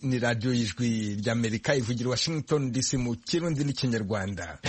ni radiyo y'ijwi ry'Amerika ivugira Washington DC mu Kirundi n'Ikinyarwanda.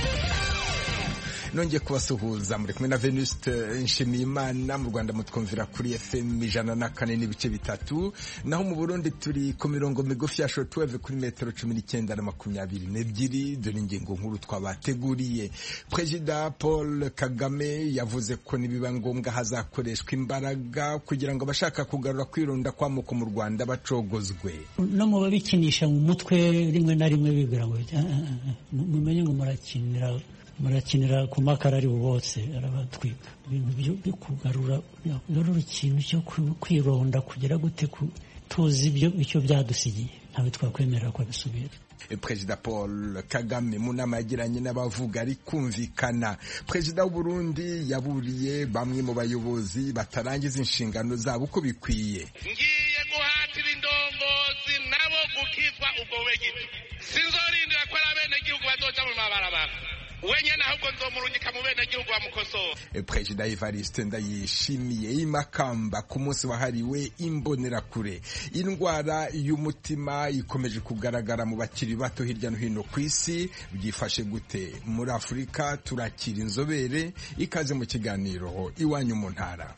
Nongeye kubasuhuza muri kumwe na Venuste Nshimiyimana. Mu Rwanda mutwumvira kuri FM 104.3, naho mu Burundi turi ku mirongo migufi ya shortwave kuri metero 19 na 22. Dore ingingo nkuru twabateguriye. Perezida Paul Kagame yavuze ko nibiba ngombwa hazakoreshwa imbaraga kugira ngo abashaka kugarura kwironda kw'amoko mu Rwanda bacogozwe. No mu babikinisha mu mutwe rimwe na rimwe bibwira ngo mumenye ngo murakinira ku makara ari bose arabatwika. Ibintu byo kugarura ikintu cyo kwironda kugira gute tuzi icyo byadusigiye ntawe twakwemerera ko bisubira. Perezida Paul Kagame mu nama yagiranye n'abavuga ari kumvikana. Perezida w'u Burundi yaburiye bamwe mu bayobozi batarangiza inshingano zabo uko bikwiye. Ngiye guhatira indongozi nabo gukizwa ubwo wegiti, sinzorindira ko abene gihugu bazoja mu mabarabara wenyene ahubwo nzomurungika mu bene gihugu bamukosora. Perezida Evariste Ndayishimiye imakamba ku munsi wahariwe imbonerakure. Indwara y'umutima ikomeje kugaragara mu bakiri bato hirya no hino ku isi. Byifashe gute muri Afurika? Turakira inzobere. Ikaze mu kiganiro Iwanyu mu Ntara.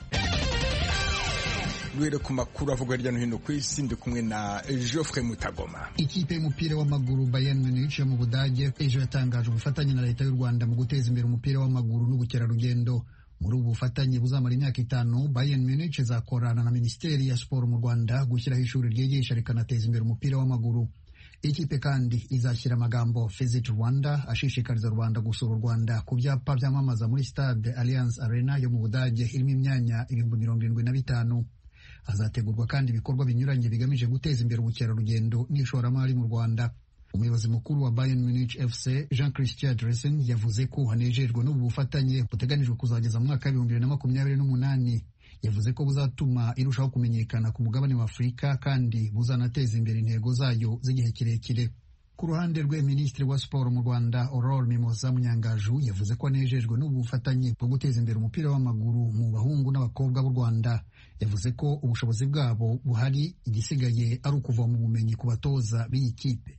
Duhere ku makuru avugwa hirya no hino ku isi, ndi kumwe na Geoffrey Mutagoma. Ikipe y'umupira w'amaguru Bayern Munich mu Budage ejo yatangaje ubufatanye na leta y'u Rwanda mu guteza imbere umupira w'amaguru n'ubukerarugendo. Muri ubu bufatanye buzamara imyaka 5, Bayern Munich izakorana na Minisiteri ya Siporo mu Rwanda gushyiraho ishuri ryigisha rikanateza imbere umupira w'amaguru. Ikipe kandi izashyira amagambo Visit Rwanda ashishikariza rubanda gusura u Rwanda ku byapa byamamaza muri Stade Alliance Arena yo mu Budage irimo imyanya 75,000. Hazategurwa kandi ibikorwa binyuranye bigamije guteza imbere ubukerarugendo n'ishoramari mu Rwanda. Umuyobozi mukuru wa Bayern Munich FC Jean-Christian Dressen yavuze ko hanejejwe n'ubu bufatanye buteganijwe kuzageza mu mwaka wa 2028. Yavuze ko buzatuma irushaho kumenyekana ku mugabane wa Afurika kandi buzanateza imbere intego zayo z'igihe kirekire. Ku ruhande rwe Minisitiri wa Siporo mu Rwanda Aurore Mimoza Munyangaju yavuze ko anejejwe n'ubu bufatanye bwo guteza imbere umupira w'amaguru mu bahungu n'abakobwa b'u Rwanda. Yavuze ko ubushobozi bwabo buhari, igisigaye ari ukuva mu bumenyi ku batoza b'iyi kipe.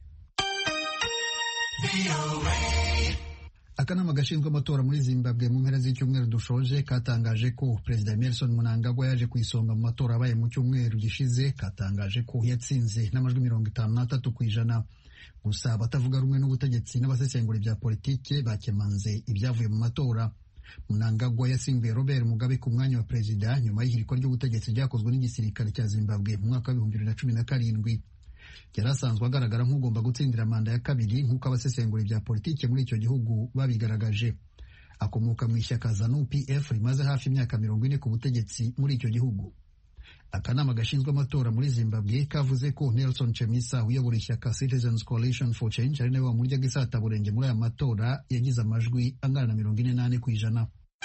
Akanama gashinzwe amatora muri Zimbabwe mu mpera z'icyumweru dushoje katangaje ko Perezida Emmerson Mnangagwa yaje ku isonga mu matora abaye mu cyumweru gishize. Katangaje ko yatsinze n'amajwi 53%. Gusa abatavuga rumwe n'ubutegetsi n'abasesengura ibya politike bakemanze ibyavuye mu matora. Mnangagwa yasimbuye Robert Mugabe ku mwanya wa perezida nyuma y'ihirikwa ry'ubutegetsi ryakozwe n'igisirikare cya Zimbabwe mu mwaka wa 2017. Yari asanzwe agaragara nk'ugomba gutsindira manda ya kabiri nk'uko abasesengura ibya politike muri icyo gihugu babigaragaje. Akomoka mu ishyaka ZANU-PF rimaze hafi imyaka 40 ku butegetsi muri icyo gihugu. Akanama gashinzwe amatora muri Zimbabwe kavuze ko Nelson Chamisa uyobora ishyaka Citizens Coalition for Change ari nawe wamuryaga isataburenge muri aya matora yagize amajwi angana na 48%.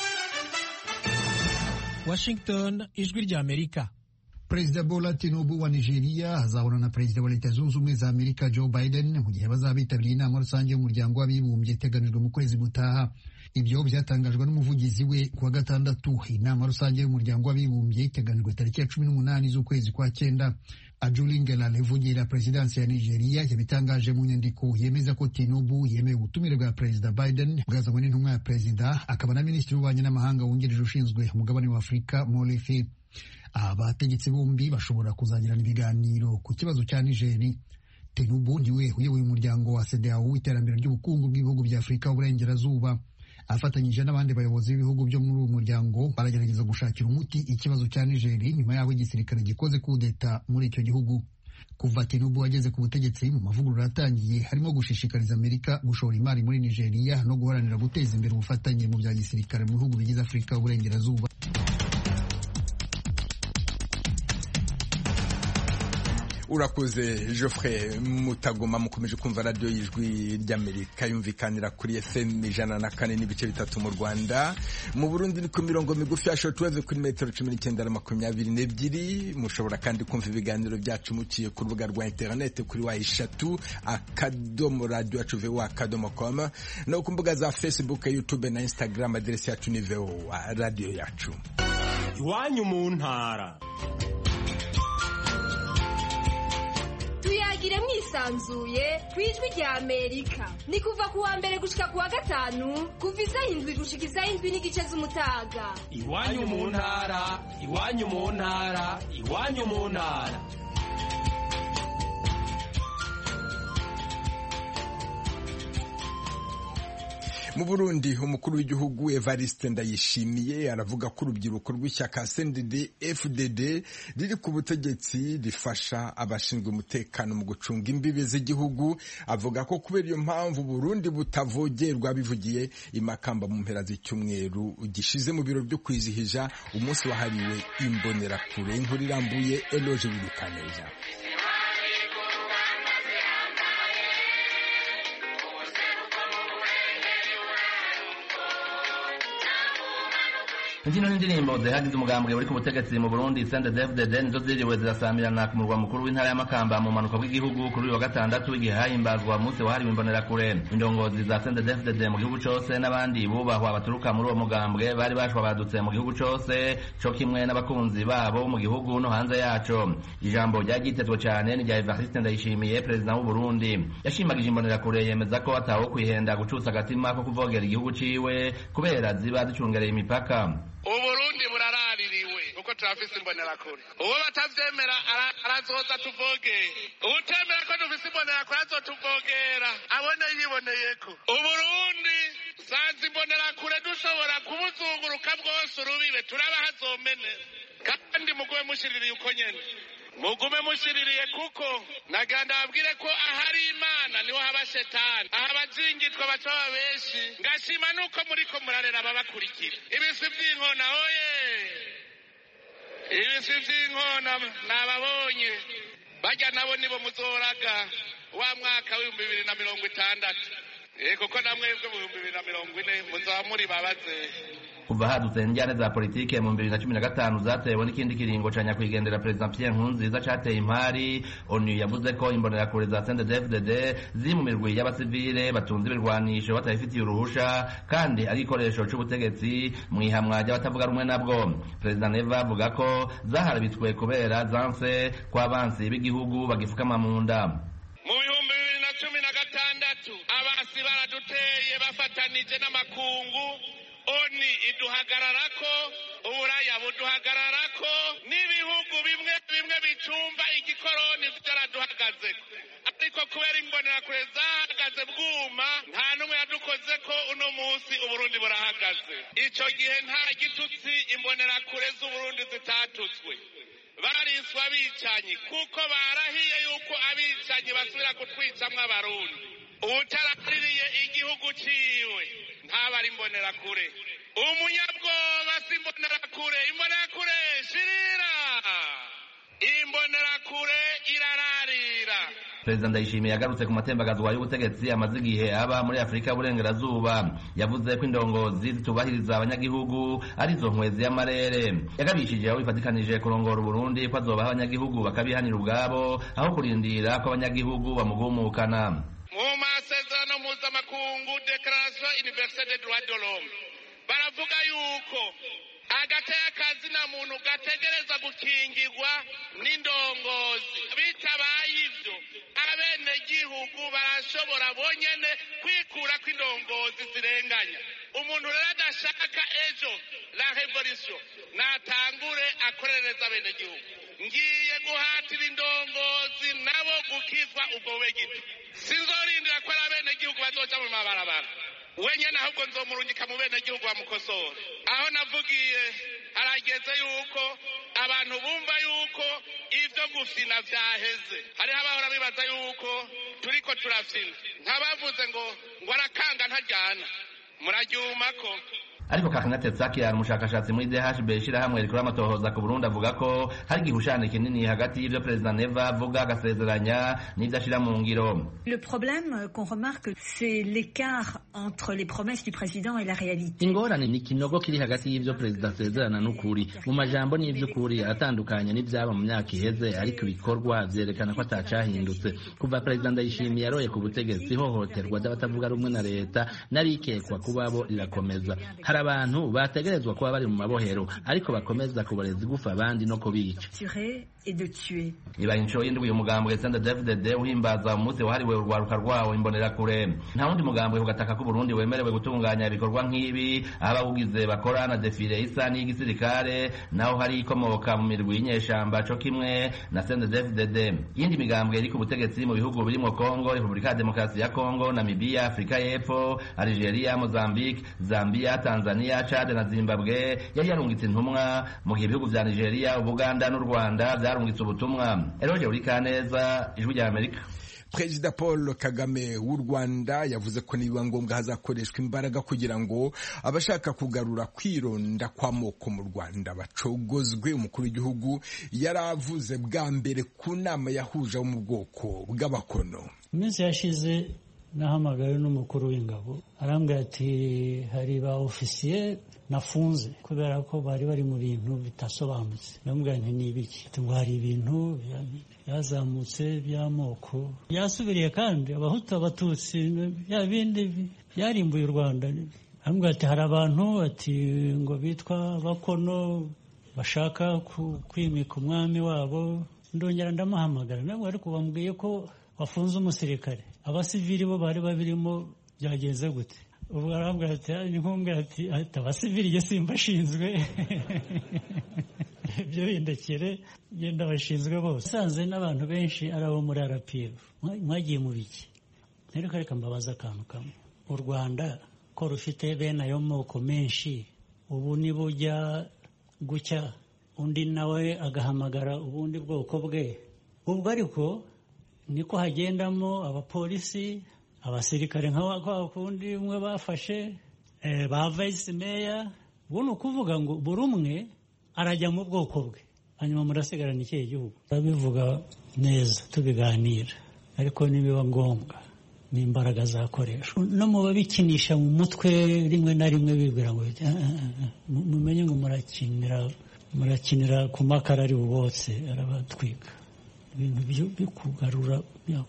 Washington, ijwi rya Amerika. Perezida Bola Tinubu wa Nigeria azahura na Perezida wa Leta Zunze Ubumwe za Amerika Joe Biden mu gihe bazabitabiriye inama rusange y'umuryango w'abibumbye iteganijwe mu kwezi gutaha. Ibyo byatangajwe n'umuvugizi we kuwa gatandatu. Inama rusange y'umuryango w'abibumbye iteganijwe tariki ya 18 z'ukwezi kwa 9. Ajulingela Levugira Presidansi ya Nigeria yabitangaje mu nyandiko yemeza ko Tinubu yemeye ubutumire bwa Perezida Biden bwazanywe n'intumwa ya Perezida akaba na Minisitiri w'Ububanyi n'Amahanga wungirije ushinzwe umugabane wa Afurika Molefi. Abategetsi bombi bashobora kuzagirana ibiganiro ku kibazo cya Nigeri. Tinubu niwe uyoboye umuryango wa CEDEAO w'iterambere ry'ubukungu bw'ibihugu bya Afurika y'Uburengerazuba. Afatanyije n'abandi bayobozi b'ibihugu byo muri uwo muryango baragerageza gushakira umuti ikibazo cya Nigeri nyuma y'aho igisirikare gikoze kudeta muri icyo gihugu. Kuva Tinubu ageze ku butegetsi mu mavugurura yatangiye harimo gushishikariza Amerika gushora imari muri Nigeria no guharanira guteza imbere ubufatanye mu bya gisirikare mu bihugu bigize Afurika y'Uburengerazuba. Urakoze Geoffrey Mutagoma. Mukomeje kumva radio y'ijwi ry'Amerika yumvikanira kuri FM 104.3 mu Rwanda. Mu Burundi ni ku mirongo migufi ya shortwave kuri metero 19 na 22. Mushobora kandi kumva ibiganiro byacu muciye ku rubuga rwa internet kuri wa3.radio.com no ku mbuga za Facebook, YouTube na Instagram. Aderesi yacu ni VOA radio yacu. Iwanyu mu ntara. tuyagire mwisanzuye kwijwi rya Amerika. Ni kuva ku wa mbere gushika ku wa gatanu kuva isaha 7 gushika isaha 7 n'igice z'umutaga. Iwanyu mu ntara, iwanyu mu ntara, iwanyu mu ntara. Mu Burundi umukuru w'igihugu Evariste Ndayishimiye aravuga ko urubyiruko rw'ishyaka CNDD-FDD riri ku butegetsi rifasha abashinzwe umutekano mu gucunga imbibe z'igihugu. Avuga ko kubera iyo mpamvu Burundi butavogerwa, bivugiye imakamba mu mpera z'icyumweru gishize mu biro byo kwizihija umunsi wahariwe imbonerakure. Inkuru irambuye Eloge Wirukaneza. Imbyino n'indirimbo zihagize umugambwe uri ku butegetsi mu Burundi CNDD-FDD nizo ziriwe zirasamirana ku murwa mukuru w'intara y'Amakamba mu manuka bw'igihugu kuri uyu wa gatandatu igihe hahimbazwa umunsi wahariwe imbonerakure. Indongozi za CNDD-FDD mu gihugu cose n'abandi bubahwa baturuka muri uwo mugambwe bari bashwabadutse mu gihugu cose co kimwe n'abakunzi babo mu gihugu no hanze yaco. Ijambo ryagitezwe cyane ni rya Evariste Ndayishimiye, perezida w'u Burundi. Yashimagije imbonerakure, yemeza ko atawo kwihenda gucutsa agatima ko kuvogera igihugu ciwe kubera ziba zicungereye imipaka. Uburundi buraraririwe uko turafise imbonerakure. Uwo batavyemera arazoza tuvoge. Utemera ko dufise imbonerakure azotuvogera abone yiboneyeko. Uburundi sanze imbonerakure dushobora kubuzunguruka bwose urubibe turaba hazomene. Kandi mugume mushiririye uko nyene. Mugume mushiririye kuko naganda abwire ko ahari Imana niho haba shetani. Aha bazingitwa bacaba benshi. Ngashima nuko muriko murarera ababakurikira. Ibisi by'inkona oye. Ibisi by'inkona nababonye. Bajya nabo nibo muzoraga wa mwaka w'2060. Kuko namwebwe mu 2040 muzamuri babaze. Kuva hadutse injyane za politike mu 2015 zatewe n'ikindi kiringo ca nyakwigendera President Pierre Nkurunziza cateye impari. ONU yavuze ko imbonerakure za CNDD-FDD ziri mu mirwi y'abasivile batunze ibirwanisho batabifitiye uruhusha kandi ari ikoresho c'ubutegetsi mwihamwa ry'abatavuga rumwe nabwo. President Neva avuga ko zaharabitswe kubera zanse kw'abansi b'igihugu bagifukama mu nda. Mu 2016 abasi baraduteye bafatanije n'amakungu. Oni iduhagararako, uburaya buduhagararako, n'ibihugu bimwe bimwe bicumba igikoroni byaraduhagazeko. Ariko kubera imbonerakure zahagaze bwuma nta numwe yadukozeko. Uno munsi Uburundi burahagaze. Ico gihe nta gitutsi imbonerakure z'Uburundi zitatutswe. Bariswa abicanyi kuko barahiye yuko abicanyi basubira kutwicamwo abarundi. Uwutaraririye igihugu ciwe ntabari imbonerakure. Umunyabwoba si imbonerakure. Imbonerakure shirira, imbonerakure irararira. Perezida Ndayishimiye yagarutse ku matembagazwa y'ubutegetsi amaze igihe aba muri Afrika y'Uburengerazuba. Yavuze ko indongozi zitubahiriza abanyagihugu arizo nkwezi y'amarere. Yagabishije aho bifatikanije kurongora Burundi ko azobaha abanyagihugu bakabihanira ubwabo aho kurindira ko abanyagihugu bamugumukana. Mu masezerano mpuzamakungu Declaration Universelle des Droits de l'Homme baravuga yuko agateka kazina muntu gategereza gukingirwa n'indongozi. Bitabaye ivyo abene gihugu barashobora bonyene kwikura kw'indongozi zirenganya. Umuntu rero adashaka ejo la revolution natangure akorereza bene gihugu. Ngiye guhatira indongozi nabo gukizwa ubwo wegiti. Sinzorindira ko abene gihugu bazoca mu mabarabara. Wenyene ahubwo nzomurungika mu bene gihugu bamukosora. Aho navugiye harageze yuko abantu bumva yuko ivyo gufina vyaheze. Hariho abahora bibaza yuko turiko turafina. Ntabavuze ngo arakanga ntajyana. Muraryumako. Ariko Kakanate Tsakiya umushakashatsi muri DHB ishirahamwe rikora amatohoza ku Burundi avuga ko hari igihushane kinini hagati y'ivyo President Neva avuga agasezeranya n'ivyo ashira mu ngiro. Le problème qu'on remarque c'est l'écart entre les promesses du président et la réalité. Ingorane ni kinogo kiri hagati y'ivyo President asezerana n'ukuri. Mu majambo n'ivy'ukuri atandukanye n'ivyaba mu myaka iheze, ariko ibikorwa vyerekana ko atacahindutse. Kuva President Ndayishimiye yaroye ku butegetsi, hohoterwa ry'abatavuga rumwe na leta narikekwa kubabo rirakomeza. Abantu bategerezwa kuba bari mu mabohero ariko bakomeza kuboreza igufa abandi no kubica. et de tuer. Ibaye inshuro y'indwi umugambwe CNDD-FDD uhimbaza umunsi wahariwe urwaruka rwawo imbonerakure. Nta wundi mugambwe ugataka ko Burundi wemerewe gutunganya ibikorwa nk'ibi abawugize bakora na defile isa n'igisirikare naho hari ikomoka mu mirwi y'inyeshamba co kimwe na CNDD-FDD. Yindi migambwe iri ku butegetsi mu bihugu birimo Kongo, Repubulika ya Demokarasi ya Kongo, Namibia, Afrika y'Epfo, Algeria, Mozambique, Zambia, Tanzania, Chad na Zimbabwe yari yarungitse intumwa mu gihe ibihugu vya Nigeria, Uganda n'u Rwanda byarungitse ubutumwa. Eroje uri Kaneza, Ijwi rya Amerika. Perezida Paul Kagame w'u Rwanda yavuze ko nibiba ngombwa hazakoreshwa imbaraga kugira ngo abashaka kugarura kwironda kw'amoko mu Rwanda bacogozwe. Umukuru w'igihugu yaravuze bwa mbere ku nama yahuje mu bwoko bw'abakono. Iminsi yashize nahamagaye n'umukuru w'ingabo arambwira ati hari ba ofisiye nafunze kubera ko bari mu bintu bitasobanutse. Ndamubwira nti ni ibiki? Ngo hari ibintu yazamutse by'amoko yasubiriye kandi abahutu abatutsi ya bindi byarimbuye u Rwanda. Arambwira ati hari abantu ati ngo bitwa bakono bashaka kwimika umwami wabo. Ndongera ndamuhamagara nabwo ariko bambwiye ko bafunze umusirikare. Abasivili bo bari babirimo byagenze gute? Ubwo arambwira ati ni nkumbwira ati abasivili je simbashinzwe ibyo bindekere genda bashinzwe bose. Sanze n'abantu benshi arabo muri RPF mwagiye mu biki? Reka mbabaza akantu kamwe. U Rwanda ko rufite bene ayo moko menshi ubu ni bujya gucya undi nawe agahamagara ubundi bwoko bwe. Ubwo ariko niko hagendamo abapolisi abasirikare nka kundi umwe bafashe ba vice mayor. Buno kuvuga ngo buri umwe arajya mu bwoko bwe hanyuma murasigarana ikihe gihugu. Babivuga neza tubiganira ariko nibiba ngombwa n'imbaraga zakoreshwa no mu babikinisha mu mutwe rimwe na rimwe bibwira ngo mumenye ngo murakinira ku makara ari bubotse arabatwika. Ibintu byo kugarura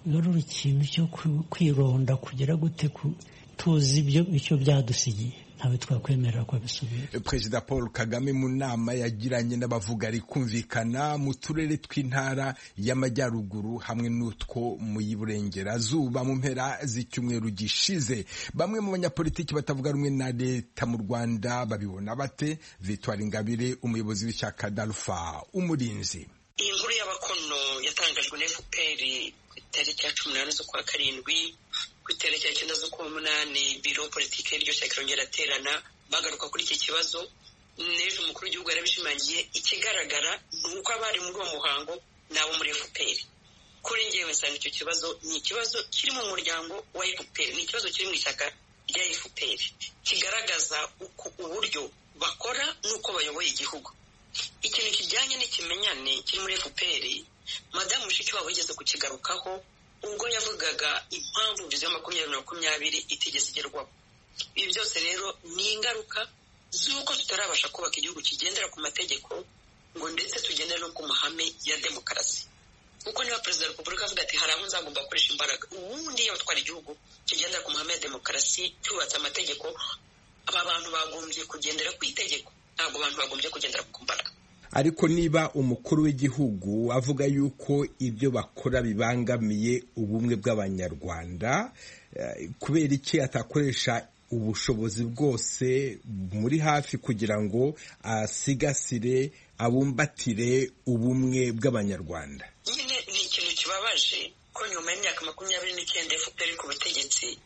ikintu cyo kwironda kugera gute tuzi icyo byadusigiye ntawe twakwemerera ko bisubira. Perezida Paul Kagame mu nama yagiranye n'abavuga ari kumvikana mu turere tw'intara y'amajyaruguru hamwe n'utwo mu y'Iburengerazuba mu mpera z'icyumweru gishize. Bamwe mu banyapolitiki batavuga rumwe na leta mu Rwanda babibona bate? Victoire Ingabire umuyobozi w'ishyaka Dalfa Umurinzi. Iyi nkuru y'abakono yatangajwe na FPR ku itariki ya 18 z'ukwa karindwi, ku itariki ya 9 z'ukwa munani biro politike y'iryo shyaka irongera aterana bagaruka kuri iki kibazo. N'ejo umukuru w'igihugu yarabishimangiye. Ikigaragara ni uko abari muri uwo muhango nabo muri FPR. Kuri njyewe nsanga icyo kibazo ni ikibazo kiri mu muryango wa FPR, ni ikibazo kiri mu ishyaka rya FPR kigaragaza uburyo bakora n'uko bayoboye igihugu. Ikintu kijyanye n'ikimenyane kiri muri FPR Madamu Mushikiwabo yigeze kukigarukaho ubwo yavugaga impamvu viziyo 2020 itigeze igerwaho. Ibi byose rero ni ingaruka z'uko tutarabasha kubaka igihugu kigendera ku mategeko ngo ndetse tugendere no ku mahame ya demokarasi. Kuko niba Perezida wa Repubulika avuga ati hari aho nzagomba gukoresha imbaraga, ubundi iyo batwara igihugu kigendera ku mahame ya demokarasi cyubatse amategeko, aba bantu bagombye kugendera ku itegeko, ntabwo abantu bagombye kugendera ku mbaraga. Ariko niba umukuru w'igihugu avuga yuko ibyo bakora bibangamiye ubumwe bw'Abanyarwanda, kubera iki atakoresha ubushobozi bwose muri hafi kugira ngo asigasire abumbatire ubumwe bw'Abanyarwanda? Nyine ni ikintu kibabaje ko nyuma y'imyaka 29 FPR ku butegetsi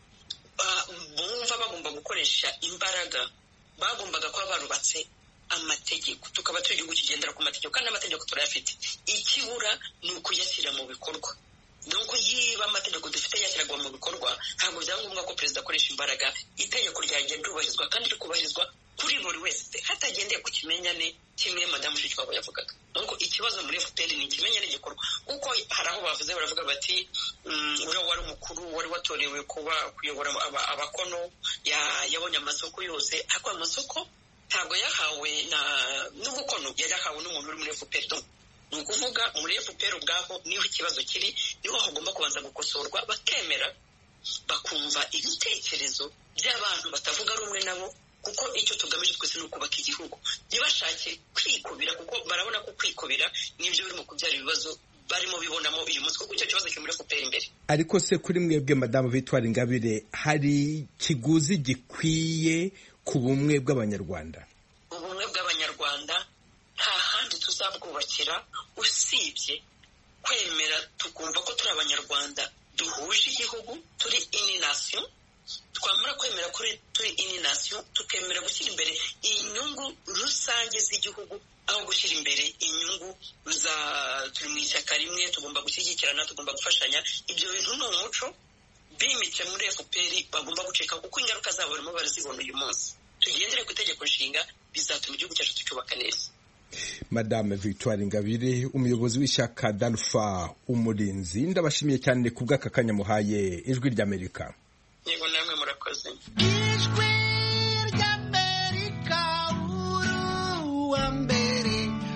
bumva bagomba gukoresha imbaraga, bagombaga kuba barubatse amategeko, tukaba turi igihugu kigendera ku mategeko kandi amategeko turayafite. Ikibura ni ukuyashyira mu bikorwa. Donc yiba amategeko dufite yashyiragwa mu bikorwa, ntabwo byaba ngombwa ko perezida akoresha imbaraga. Itegeko ryagenda ryubahirizwa kandi rikubahirizwa kuri buri wese hatagendeye ku kimenyane kimwe Madamu Mushikiwabo yavugaga. Donc ikibazo muri FPR ni ikimenyane gikorwa, kuko hari aho bavuze baravuga bati uriya wari umukuru wari watorewe kuba kuyobora abakono yabonye amasoko yose, ariko amasoko ntabwo yahawe n'ubukono, yahawe n'umuntu uri muri FPR. Ni ukuvuga muri FPR ubwaho niho ikibazo kiri, niho hagomba kubanza gukosorwa, bakemera bakumva ibitekerezo by'abantu batavuga rumwe nabo, kuko icyo tugamije twese ni ukubaka igihugu. Ntibashake kwikubira, kuko barabona ko kwikubira nibyo birimo kubyara ibibazo barimo bibonamo uyu munsi, kuko icyo kibazo kimuri gutera imbere. Ariko se kuri mwebwe Madamu Victoire Ingabire, hari kiguzi gikwiye ku bumwe bw'Abanyarwanda? Ubumwe bw'Abanyarwanda nta handi tuzabwubakira usibye kwemera tukumva ko turi Abanyarwanda duhuje igihugu, turi ini nation. Twamara kwemera ko turi ini nation, tukemera gushyira imbere inyungu rusange z'igihugu aho gushyira imbere inyungu za turi mu ishyaka rimwe, tugomba gushyigikirana, tugomba gufashanya. Ibyo bintu ni umuco bimitse muri FPR bagomba guceka, kuko ingaruka zabo barimo barazibona uyu munsi. Tugendere ku itegeko nshinga, bizatuma igihugu cyacu tucyubaka neza. Madame Victoire Ingabire, umuyobozi w'ishyaka Dalfa Umurinzi, ndabashimiye cyane ku bw'aka kanya muhaye Ijwi ry'Amerika. Yego, namwe murakoze. Ijwi ry'Amerika, uruwa mbere,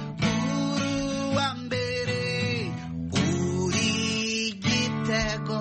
uri igitego.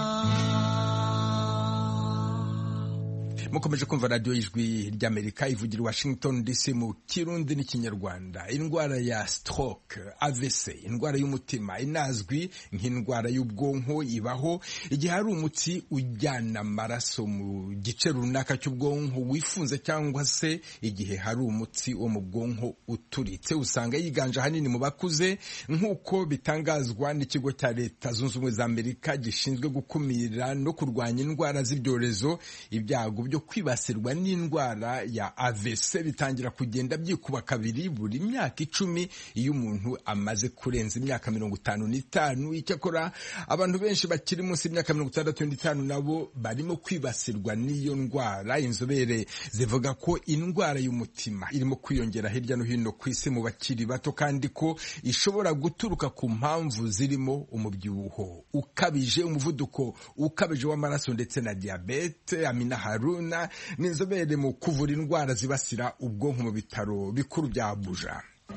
Mukomeje kumva radio y'Ijwi ry'Amerika ivugira Washington DC mu Kirundi n'Ikinyarwanda. Indwara ya stroke, AVC, indwara y'umutima inazwi nk'indwara y'ubwonko, ibaho igihe hari umutsi ujyana amaraso mu gice runaka cy'ubwonko wifunze, cyangwa se igihe hari umutsi wo mu bwonko uturitse. Usanga yiganje ahanini mu bakuze, nk'uko bitangazwa n'ikigo cya Leta Zunze Ubumwe za Amerika gishinzwe gukumira no kurwanya indwara z'ibyorezo. Ibyago byo kwibasirwa n'indwara ya AVC bitangira kugenda byikuba kabiri buri myaka 10 iyo umuntu amaze kurenza imyaka 55. Icyakora abantu benshi bakiri munsi y'imyaka 65 nabo barimo kwibasirwa n'iyo ndwara. Inzobere zivuga ko indwara y'umutima irimo kwiyongera hirya no hino ku isi mu bakiri bato, kandi ko ishobora guturuka ku mpamvu zirimo umubyibuho ukabije, umuvuduko ukabije w'amaraso ndetse na diabete. Amina Haruna ni inzobere mu kuvura indwara zibasira ubwonko mu bitaro bikuru bya Abuja.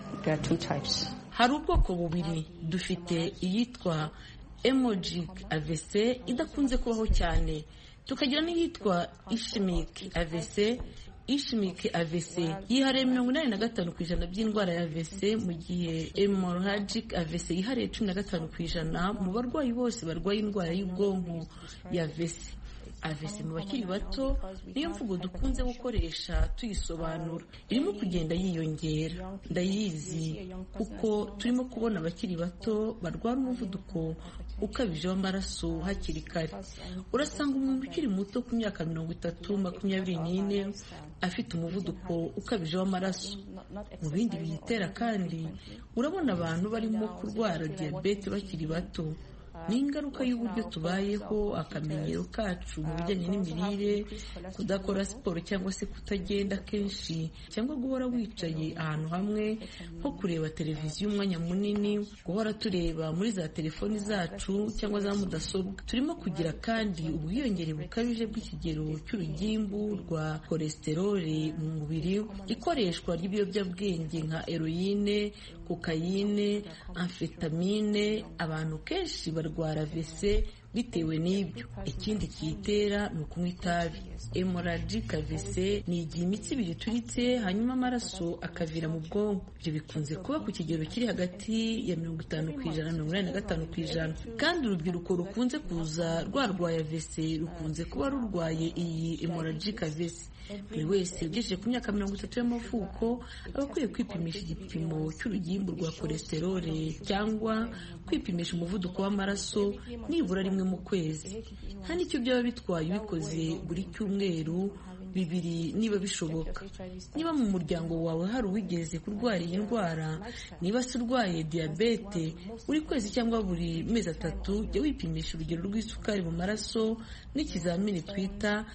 Hari ubwoko bubiri, dufite iyitwa hemorrhagic AVC idakunze kubaho cyane, tukagira n'iyitwa ischemic AVC. Ischemic AVC yihariye 85% by'indwara ya AVC, mu gihe hemorrhagic AVC yihariye 15% mu barwayi bose barwaye indwara y'ubwonko ya AVC. AVC mu bakiri bato niyo mvugo dukunze gukoresha tuyisobanura, irimo kugenda yiyongera. Ndayizi kuko turimo kubona abakiri bato barwara umuvuduko ukabije w'amaraso hakiri kare. Urasanga umuntu ukiri muto ku myaka 30-24 afite umuvuduko ukabije w'amaraso. Mu bindi biyitera kandi urabona abantu barimo kurwara diabete bakiri bato. Ni ingaruka y'uburyo tubayeho, akamenyero kacu mu bijyanye n'imirire, kudakora siporo cyangwa se kutagenda kenshi, cyangwa guhora wicaye ahantu hamwe, nko kureba televiziyo umwanya munini, guhora tureba muri za telefoni zacu cyangwa za mudasobwa. Turimo kugira kandi ubwiyongere bukabije bw'ikigero cy'urugimbu rwa cholesterole mu mubiri, ikoreshwa ry'ibiyobyabwenge nka heroine, kokayine, amfetamine. Abantu kenshi barwara AVC bitewe n'ibyo. Ikindi kiyitera ni ukunywa itabi. Hemorrhagic AVC ni igihe imitsi ibiri ituritse hanyuma amaraso akavira mu bwonko. Ibyo bikunze kuba ku kigero kiri hagati ya 50% na 85%, kandi urubyiruko rukunze kuza rwarwaye AVC rukunze kuba rurwaye iyi hemorrhagic AVC. Buri wese ugejeje ku myaka 30 y'amavuko aba akwiye kwipimisha igipimo cy'urugimbu rwa cholesterole cyangwa kwipimisha umuvuduko w'amaraso nibura rimwe mu kwezi. Nta n'icyo byaba bitwaye ubikoze buri cyumweru 2 niba bishoboka. Niba mu muryango wawe hari uwigeze kurwara iyi ndwara, niba se urwaye diabete, buri kwezi cyangwa buri mezi 3 jya wipimisha urugero rw'isukari mu maraso n'ikizamini twita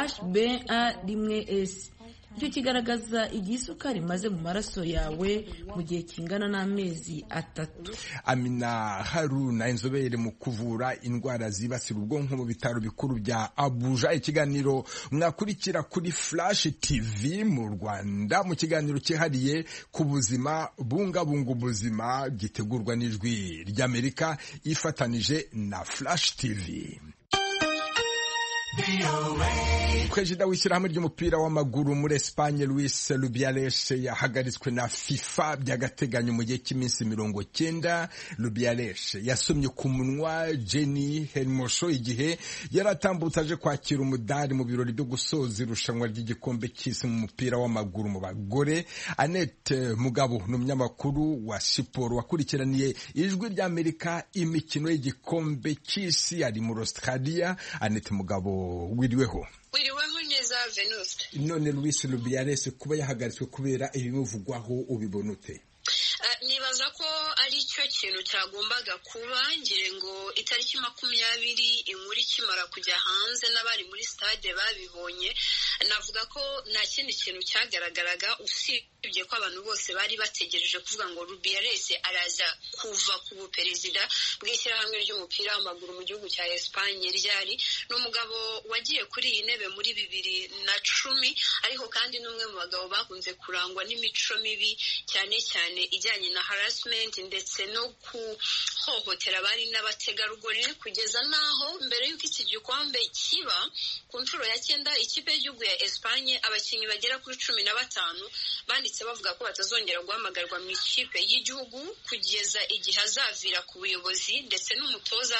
HbA1c. Icyo kigaragaza igihe isukari imaze mu maraso yawe mu gihe kingana n'amezi 3. Amina Haruna, inzobere mu kuvura indwara zibasira ubwonko mu bitaro bikuru bya Abuja. Ikiganiro mwakurikira kuri Flash TV mu Rwanda, mu kiganiro cyihariye ku buzima bungabunga ubuzima, gitegurwa n'Ijwi ry'Amerika ifatanije na Flash TV. Perezida w'ishyirahamwe ry'umupira w'amaguru muri Espagne Luis Rubiales yahagaritswe na FIFA by'agateganyo mu gihe cy'iminsi 90. Rubiales yasomye ku munwa Jenny Hermoso igihe yaratambutse aje kwakira umudari mu birori byo gusoza irushanwa ry'igikombe cy'isi mu mupira w'amaguru mu bagore. Annette Mugabo n'umunyamakuru wa siporo wakurikiraniye ijwi ry'Amerika imikino y'igikombe cy'isi ari mu Australia. Annette Mugabo wiriweho neza Venuste. None Luis Rubiales kuba yahagaritswe kubera ibimuvugwaho ubibona ute? Nibaza ko ari cyo kintu cyagombaga kuba, ngire ngo itariki 20 inkuru ikimara kujya hanze n'abari muri stade babibonye, navuga ko nta kindi kintu cyagaragaraga usibye ko abantu bose bari bategereje kuvuga ngo Rubiales araza kuva ku buperezida bw'ishyirahamwe ry'umupira w'amaguru mu gihugu cya Espagne ryari. N'umugabo wagiye kuri iyi ntebe muri 2010, ariko kandi n'umwe mu bagabo bakunze kurangwa n'imico mibi cyane cyane ijyanye na harassment ndetse no kuhohotera abari n'abategarugori, kugeza naho mbere y'uko iki gikombe kiba ku nshuro ya 9 ikipe y'igihugu ya Espagne abakinnyi bagera kuri 15 banditse bavuga ko batazongera guhamagarwa mu ikipe y'igihugu kugeza igihe azavira ku buyobozi, ndetse n'umutoza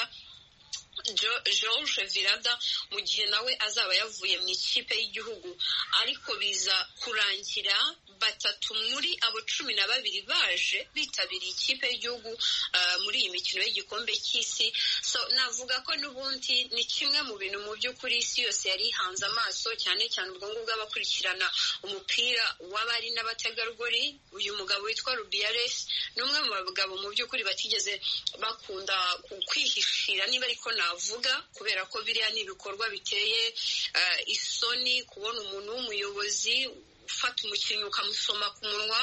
Jorge Vilada mu gihe nawe azaba yavuye mu ikipe y'igihugu. Ariko biza kurangira 3 muri abo 12 baje bitabiriye ikipe y'igihugu muri iyi mikino y'igikombe cy'isi. So navuga ko n'ubundi ni kimwe mu bintu mu by'ukuri isi yose yari hanze amaso, cyane cyane ubwo ngubwo abakurikirana umupira w'abari n'abategarugori. Uyu mugabo witwa Rubiales n'umwe mu bagabo mu by'ukuri batigeze bakunda kwihishira, niba ariko navuga, kubera ko biriya ni ibikorwa biteye isoni kubona umuntu w'umuyobozi ufata umukinnyi ukamusoma ku munwa.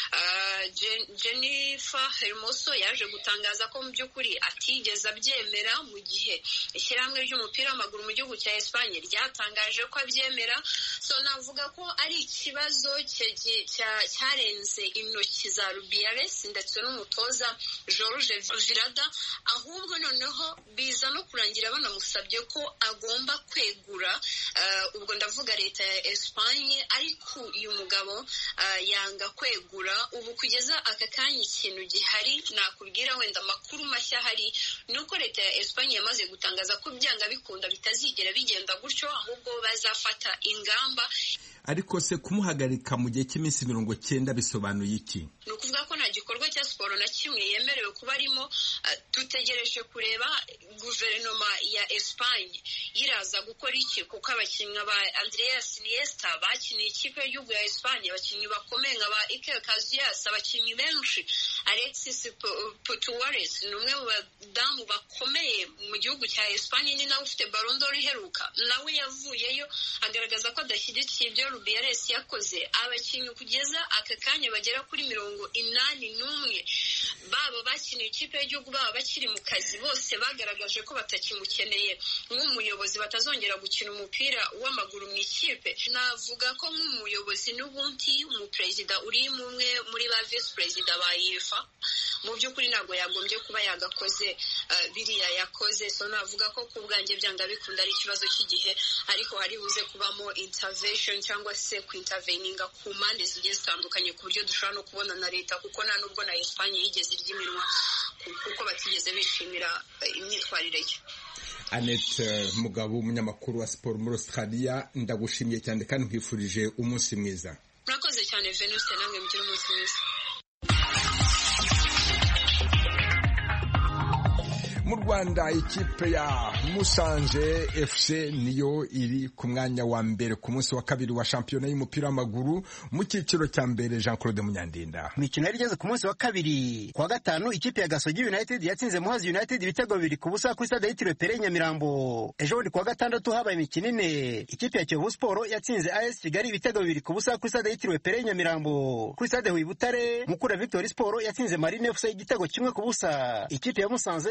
Jennifer Hermoso yaje gutangaza ko mu by'ukuri atigeze abyemera, mu gihe ishyirahamwe ry'umupira w'amaguru mu gihugu cya Espagne ryatangaje ko abyemera. So navuga ko ari ikibazo cyarenze intoki za Rubiales ndetse n'umutoza Jorge Vilada, ahubwo noneho biza no kurangira banamusabye ko agomba kwegura. Ubwo ndavuga leta ya Espagne, ariko uyu mugabo yanga kwegura. Ubu kugeza aka kanya ikintu gihari nakubwira, wenda amakuru mashya hari, nuko leta ya Espagne yamaze gutangaza ko byanga bikunda bitazigera bigenda gutyo, ahubwo bazafata ingamba. Ariko se kumuhagarika mu gihe cy'iminsi 90 bisobanuye iki? Ni ukuvuga ko nta gikorwa cya siporo na kimwe yemerewe kuba arimo. Dutegereje kureba guverinoma ya Espagne iraza gukora iki, kuko abakinnyi ba Andreas Iniesta bakiniye ikipe y'igihugu ya Espagne, abakinnyi bakomeye nka ba Iker Casillas, abakinnyi benshi, Alexis Putellas ni umwe mu badamu bakomeye mu gihugu cya Espagne, ni nawe ufite Ballon d'Or iheruka, nawe yavuyeyo agaragaza ko adashyigikiye ibyo Rubiales yakoze. Abakinnyi kugeza aka kanya bagera kuri 81 baba bakiniye ikipe y'igihugu baba bakiri mu kazi, bose bagaragaje ko batakimukeneye nk'umuyobozi, batazongera gukina umupira w'amaguru mu ikipe. Navuga ko nk'umuyobozi n'ubundi umuperezida uri mumwe muri ba vice perezida ba UEFA, mu by'ukuri ntabwo yagombye kuba yagakoze biriya yakoze. So navuga ko ku bwanjye byanga bikunda ari ikibazo cy'igihe, ariko hari buze kubamo intervention cyangwa se kwinterveninga ku mpande zigiye zitandukanye, ku buryo dushobora no kubona na leta, kuko nta nubwo na Espagne yigeze iry'iminwa kuko batigeze bishimira imyitwarire ye. Annette Mugabo, umunyamakuru wa siporo muri Australia, ndagushimiye cyane kandi nkwifurije umunsi mwiza. Murakoze cyane Venuste, namwe mugire umunsi mwiza. Mu Rwanda ikipe ya Musanze FC niyo iri ku mwanya wa mbere ku munsi wa kabiri wa shampiyona y'umupira w'amaguru mu cyiciro cya mbere. Jean Claude Munyandinda. Imikino yari igeze ku munsi wa kabiri. Kuwa gatanu ikipe ya Gasogi United yatsinze Muhazi United ibitego 2-0 kuri stade yitiriwe Pere Nyamirambo. Ejo bundi kuwa gatandatu habaye imikino ine. Ikipe ya Kiyovu Sport yatsinze AS Kigali ibitego 2-0 kuri stade yitiriwe Pere Nyamirambo. Kuri stade Huye Butare Mukura Victory Sport yatsinze Marine FC igitego 1-0. Ikipe ya Musanze FC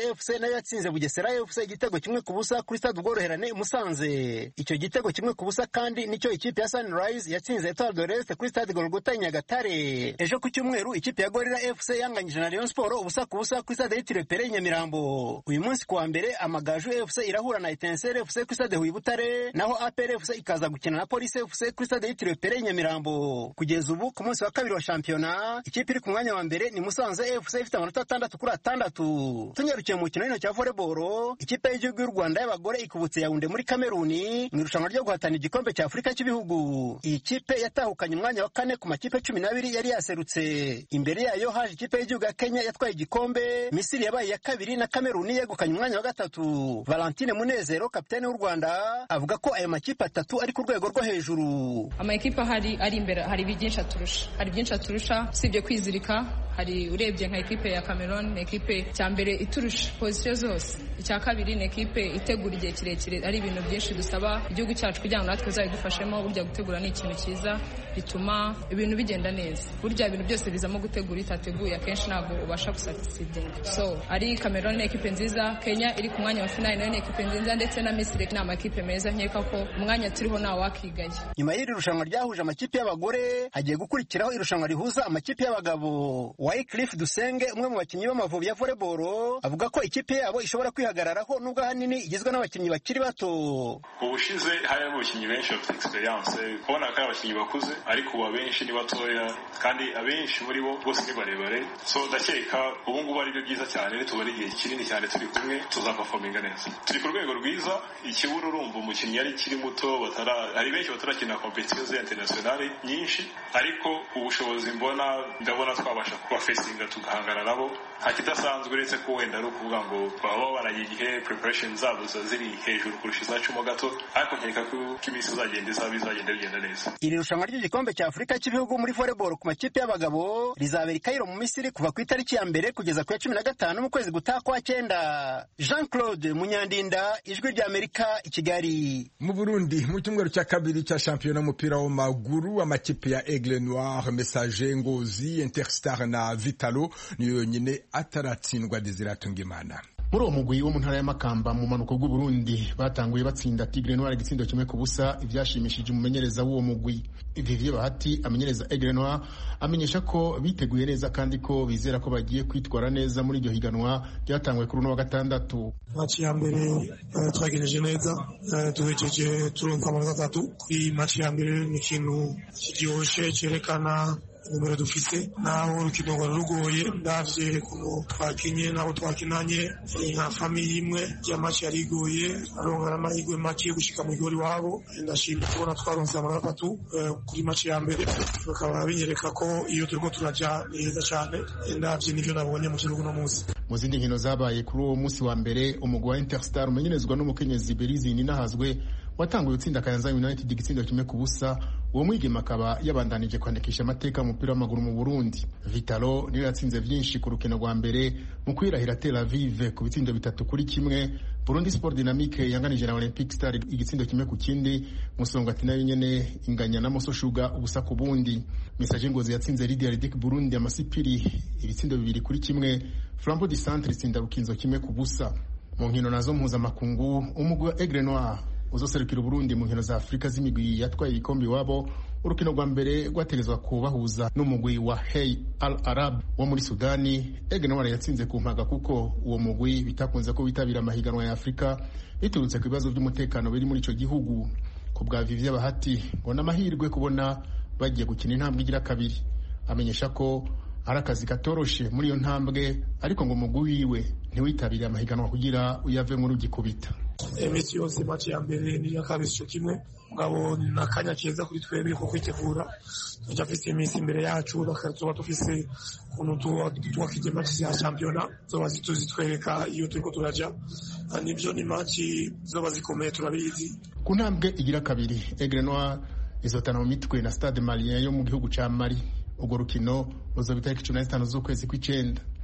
nayo yatsinze Bugesera FC igitego kimwe ku busa kuri stade Ubworoherane Musanze. Icyo gitego kimwe ku busa kandi nicyo ikipe ya Sunrise yatsinze Etoile de l'Est kuri stade Golgota Nyagatare. Ejo ku cyumweru ikipe ya Gorilla FC yanganyije na Rayon Sport ubusa ku busa kuri stade yitiriwe Pere Nyamirambo. Uyu munsi kuwa mbere Amagaju FC irahura na Etincelle FC kuri stade Huye Butare, naho APR FC ikaza gukina na Police FC kuri stade yitiriwe Pere Nyamirambo. Kugeza ubu ku munsi wa kabiri wa shampiyona ikipe iri ku mwanya wa mbere ni Musanze FC ifite amanota 6 kuri 6. Tunyarukiye mu mukino w'intoki wa volleyball, ikipe y'igihugu y'u Rwanda y'abagore ikubutse Yaounde muri Kameruni mu irushanwa ryo guhatana igikombe cya Afurika cy'ibihugu. Iyi kipe yatahukanye umwanya wa 4 ku makipe 12 yari yaserutse. Imbere yayo haje ikipe y'igihugu ya Kenya yatwaye igikombe, Misiri yabaye ya kabiri na Kameruni yegukanye umwanya wa 3. Valentine Munezero kapiteni w'u Rwanda avuga ko ayo makipe 3 ari ku rwego rwo hejuru. Amakipe ari imbere hari byinshi aturusha sibye kwizirika. Hari urebye nka ekipe ya Cameroon ni ekipe cya mbere iturusha position zose, icya kabiri ni ekipe itegura igihe kirekire, ari ibintu byinshi dusaba igihugu cyacu kugira ngo natwe tuzabidufashemo. Burya gutegura ni ikintu cyiza bituma ibintu bigenda neza. Burya ibintu byose bizamo gutegura, itateguye akenshi ntabwo ubasha gusucceedinga. So ari Cameroon ni ekipe nziza, Kenya iri ku mwanya wa finale nayo ni ekipe nziza, ndetse na Misiri ni amakipe meza. Nkeka ko umwanya turiho nawe wakigaye. Nyuma y'iri rushanwa ryahuje amakipe y'abagore hagiye gukurikiraho irushanwa rihuza amakipe y'abagabo. Wycliffe Dusenge umwe mu bakinnyi b'Amavubi ya volleyball avuga ko ikipe yabo ishobora kwihagararaho nubwo ahanini igizwe n'abakinnyi bakiri bato. Ubushize hari abakinnyi benshi bafite experience, ubona ko abakinnyi bakuze ariko ubu abenshi ni batoya kandi abenshi muri bo bose ni barebare. So ndakeka ubu ngubu ari byo byiza cyane, nitubara igihe kinini cyane turi kumwe tuzaperforminga neza. Turi ku rwego rwiza. Ikibura urumva umukinnyi ari kiri muto, hari benshi batarakina competitions internationale nyinshi, ariko ubushobozi ndabona twabasha facinga tugahangana nabo. Nta kidasanzwe uretse ko wenda ari ukuvuga ngo baba baragiye igihe preparation zabo ziri hejuru kurusha izacu mo gato, ariko nkeka ko iminsi izagenda bigenda neza. Iri rushanwa ry'igikombe cya Afurika cy'ibihugu muri volleyball ku makipe y'abagabo rizabera i Cairo mu Misiri kuva ku itariki ya mbere kugeza ku ya 15 mu kwezi gutaha kwa 9. Jean-Claude Munyandinda, Ijwi ry'Amerika, i Kigali. Mu Burundi mu cyumweru cya kabiri cya shampiyona y'umupira w'amaguru amakipe ya Aigle Noir, Messager, Ngozi, Interstar na Vitalo niyo yonyine ataratsindwa Desiratungimana. Muri uwo mugwi wo mu ntara y'Amakamba mu manuko bw'u Burundi batanguye batsinda Tigre Noir igitsindo kimwe ku busa, ivyashimishije umumenyereza w'uwo mugwi. Vivier Bahati amenyereza Aigle Noir amenyesha ko biteguye neza kandi ko bizera ko bagiye kwitwara neza muri iryo higanwa ryatanguye kuri uno wa gatandatu. Match ya mbere twagejeje neza, tuhejeje turonka amanota 3. Iyi match ya mbere ni ikintu kiryoshe cyerekana numero dufise, naho urukino rwari rugoye ndavye kuno twakinye nabo twakinanye nka famille imwe ya match yari igoye, aronka n'amahirwe make yo gushika mu gori wabo. Ndashimye kubona twaronse amanota 3 kuri match ya mbere, bakaba binyereka ko iyo turiko turaja neza cyane. Ndavye nivyo nabonye mu kirugo no munsi. Mu zindi nkino zabaye kuri uwo munsi wa mbere, umugwi wa Interstar umenyerezwa n'umukenyezi Berizi Ninahazwe watanguye gutsinda Kayanza United igitsindo kimwe ku busa. Uwo mwigema akaba yabandanije kwandikisha amateka mu mupira w'amaguru mu Burundi. Vitalo niyo yatsinze vyinshi ku rukino rwa mbere mu kwirahira Tel Aviv ku bitsindo 3-1. Burundi Sport Dynamique yanganije na Olympic Star igitsindo kimwe ku kindi. Musongati nayo nyene inganya na Moso Sugar ubusa ku bundi. Messager Ngozi yatsinze Lydia Ridic Burundi amasipiri ibitsindo 2-1. Flambeau du Centre itsinda Rukinzo kimwe ku busa. Mu nkino nazo mpuzamakungu umugwi wa Aigle Noir uzoserukira Burundi mu nkino za Afrika z'imigwi yatwaye igikombe wabo. Urukino rwa mbere rwategezwa kubahuza n'umugwi wa Hey Al Arab wo muri Sudani. Aigle Noir yatsinze ku mpaga kuko uwo mugwi bitakunze ko bitabira amahiganwa ya Afrika biturutse ku bibazo by'umutekano biri muri ico gihugu. Ku bwa Vivier Bahati ngo n'amahirwe kubona bagiye gukina intambwe igira kabiri. Amenyesha ko ari akazi katoroshe muri iyo ntambwe, ariko ngo umugwi wiwe ntiwitabire amahiganwa kugira uyave muri ugikubita. Emisi yose match ya mbere ni yakabisho kimwe, mugabo nakanya keza kuri twebwe ko kwitegura. Tujafise imisi imbere yacu bakazoba tufise kuntu twakije match ya championa zoba zitwereka iyo turiko turaja. Nivyo ni match zoba zikomeye turabizi. Ku ntambwe igira kabiri Aigle Noir izotana mu mitwe na Stade Malien yo mu gihugu ca Mali. Urwo rukino ruzobita 15 z'ukwezi kw'icenda.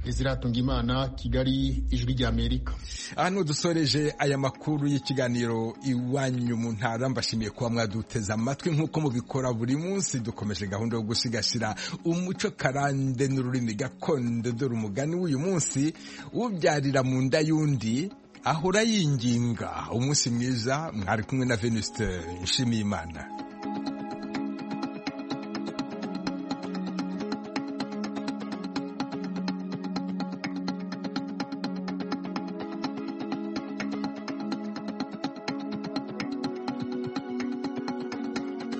Eziratunga Imana, Kigali, Ijwi ry'Amerika. Hano dusoreje aya makuru y'ikiganiro iwanyu mu ntara, mbashimiye kuba mwaduteze amatwi nk'uko mubikora buri munsi. Dukomeje gahunda yo gusigasira umuco karande n'ururimi gakondo. Dore umugani w'uyu munsi: ubyarira mu nda y'undi ahora yinginga. Umunsi mwiza, mwari kumwe na Venuste Nshimiyimana.